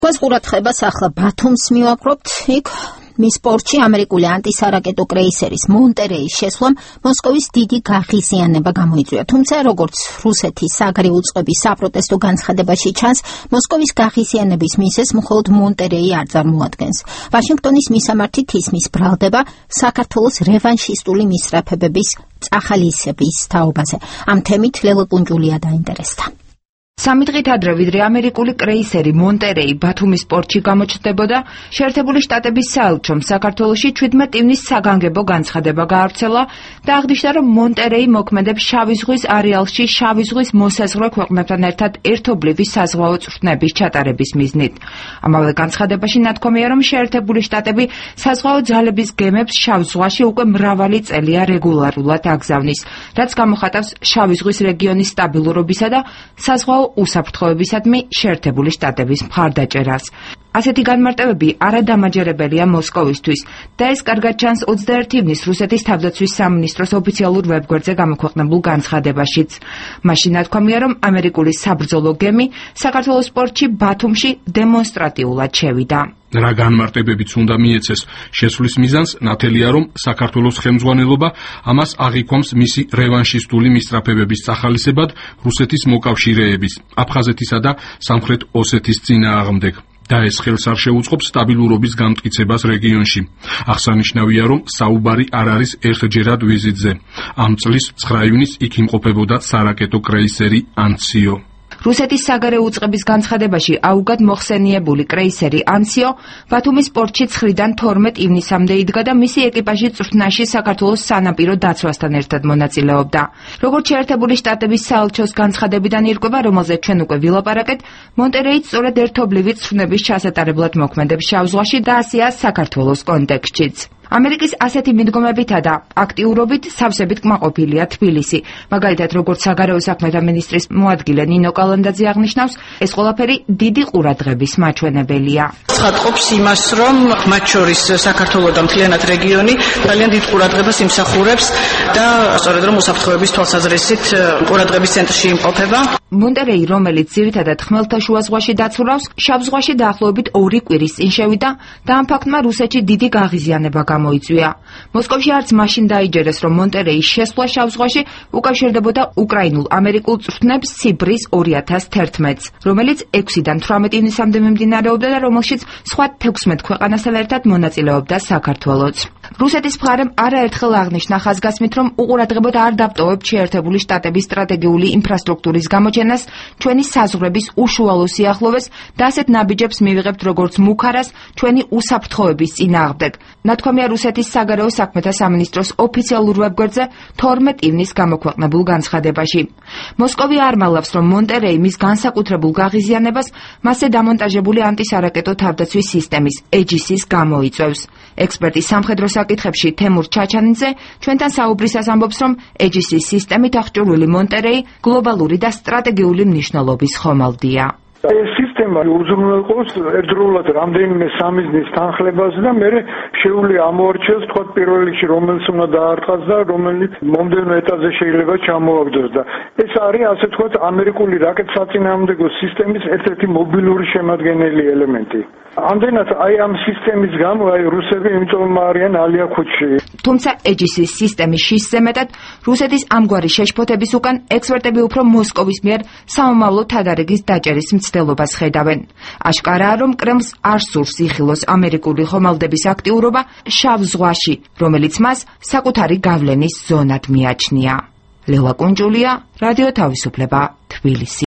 Quasi ყურადღებას ახლა ბათუმს მივაკრობთ, იქ მის პორტში ამერიკული ანტისარაკეტო კრეისერის მონტერეის შესვლამ მოსკოვის დიდი გაღიზიანება გამოიწვია. თუმცა, როგორც რუსეთის საგარეო უწყების საპროტესტო განცხადებაში ჩანს, მოსკოვის გაღიზიანების მიზეზს მხოლოდ მონტერეი არ წარმოადგენს. ვაშინგტონის მისამართით ისმის ბრალდება საქართველოს რევანშისტული მისწრაფებების წახალისების თაობაზე. ამ თემით ლელა კუნჯულია დაინტერესდა. Სამი დღით ადრე, ვიდრე ამერიკული კრეისერი მონტერეი ბათუმის პორტში გამოჩნდებოდა, შეერთებული შტატების საელჩომ საქართველოში 17 ივნის საგანგებო განცხადება გაავრცელა და აღნიშნა, რომ მონტერეი მოქმედებს შავი ზღვის არეალში შავი ზღვის მოსაზღვრე ქვეყნებთან ერთად ერთობლივი საზღვაო წვრთნების ჩატარების მიზნით. ამავე განცხადებაში ნათქვამია, რომ შეერთებული შტატები საზღვაო ძალების გემებს შავ ზღვაში უკვე მრავალი წელია რეგულარულად აგზავნის, რაც გამოხატავს შავი ზღვის რეგიონის სტაბილურობისა და საზღვაო უსაფრთხოებისადმი შეერთებული შტატების მხარდაჭერას. ასეთი განმარტებები არადამაჯერებელია მოსკოვისთვის და ეს კარგად ჩანს 21 ივნის რუსეთის თავდაცვის სამინისტროს ოფიციალურ ვებგვერდზე გამოქვეყნებულ განცხადებაშიც. მაშინ ნათქვამია, რომ ამერიკული საბრძოლო გემი საქართველოს პორტში ბათუმში დემონსტრატიულად შევიდა. რა განმარტებებიც უნდა მიეცეს შესვლის მიზანს, ნათელია, რომ საქართველოს ხელმძღვანელობა ამას აღიქვამს მისი რევანშისტული მისწრაფებების წახალისებად რუსეთის მოკავშირეების, აფხაზეთისა და სამხრეთ ოსეთის წინააღმდეგ. და ეს ხელს არ შეუწყობს სტაბილურობის გამტკიცებას რეგიონში. აღსანიშნავია, რომ საუბარი არ არის ერთჯერად ვიზიტზე. ამ წლის 9 ივნის იქ იმყოფებოდა სარაკეტო კრეისერი ანციო. რუსეთის საგარეო უწყების განცხადებაში აუგად მოხსენიებული კრეისერი ანციო ბათუმის პორტში 9-დან 12 ივნისამდე იდგა და მისი ეკიპაჟი წვრთნაში საქართველოს სანაპირო დაცვასთან ერთად მონაწილეობდა. როგორც შეერთებული შტატების საელჩოს განცხადებიდან ირკვევა, რომელზეც ჩვენ უკვე ვილაპარაკეთ, მონტერეი სწორედ ერთობლივი წვრთნების ჩასატარებლად მოქმედებს შავ ზღვაში და ასეა საქართველოს კონტექსტშიც. ამერიკის ასეთი მიდგომებითა და აქტიურობით სავსებით კმაყოფილია თბილისი. მაგალითად, როგორც საგარეო საქმეთა მინისტრის მოადგილე ნინო კალანდაძე აღნიშნავს, ეს ყველაფერი დიდი ყურადღების მაჩვენებელია. ცხადყოფს იმას, რომ მათ შორის საქართველოს და მთლიანად რეგიონი ძალიან დიდ ყურადღებას იმსახურებს და სწორედ რომ უსაფრთხოების თვალსაზრისით ყურადღების ცენტრში იმყოფება. მონტერეი, რომელიც ძირითადად ხმელთაშუა ზღვაში დაცურავს, შავ ზღვაში დაახლოებით 2 კვირის წინ შევიდა და ამ ფაქტმა რუსეთში დიდი გაღიზიანება გამოიწვია. მოსკოვში არც მაშინ დაიჯერეს, რომ მონტერეის შესვლა შავ ზღვაში უკავშირდებოდა უკრაინულ-ამერიკულ წვრთნებს სიბრის 2011-ს, რომელიც 6-დან 18 ივნისამდე მიმდინარეობდა და რომელშიც სხვა 16 ქვეყანასთან ერთად მონაწილეობდა საქართველოც. რუსეთის მხარემ არაერთხელ აღნიშნა ხაზგასმით, რომ უყურადღებოდ არ დაბტოვებთ შეერთებული შტატების სტრატეგიული ინფრასტრუქტურის გამოჩენას, ჩვენი საზღვრების უშუალო სიახლოვეს და ასეთ ნაბიჯებს მივიღებთ როგორც მუქარას ჩვენი უსაფრთხოების წინააღმდეგ. ნათქვამია რუსეთის საგარეო საქმეთა სამინისტროს ოფიციალურ ვებგვერდზე 12 ივნის გამოქვეყნებულ განცხადებაში. მოსკოვი არ მალავს, რომ მონტერეი მის განსაკუთრებულ გაღიზიანებას მასზე დამონტაჟებული ანტისარაკეტო თავდაცვის სისტემის EGS-ის გამოიწვევს. ექსპერტი სამხედრო საკითხებში თემურ ჩაჩანიძე ჩვენთან საუბრისას ამბობს, რომ EGS-ის სისტემით აღჭურვილი მონტერეი გლობალური და სტრატეგიული მნიშვნელობის ხომალდია. ეს სისტემა უზრუნველყოფს ერთდროულად რამდენიმე სამიზნის თანხლებას და მე შეუძლია ამოარჩიოს თქვა პირველ რიგში რომელიც უნდა დაარტყას და რომელიც მომდევნო ეტაპზე შეიძლება ჩამოაგდოს და ეს არის ასე თქვა ამერიკული რაკეტსაწინააღმდეგო სისტემის ერთ-ერთი მობილური შემადგენელი ელემენტი. ამდენად აი ამ სისტემის გამო აი რუსები იმიტომ არიან ალია ქუჩში. თუმცა EGS-ის სისტემის შიშზე მეტად რუსეთის ამგვარი შეშფოთების უკან ექსპერტები უფრო მოსკოვის მიერ სამომავლო თადარიგის დაჭერის მცდელობას ხედავენ. აშკარაა, რომ კრემლს არ სურს იხილოს ამერიკული ხომალდების აქტიურობა შავ ზღვაში, რომელიც მას საკუთარი გავლენის ზონად მიაჩნია. ლელა კუნჯულია, რადიო თავისუფლება, თბილისი.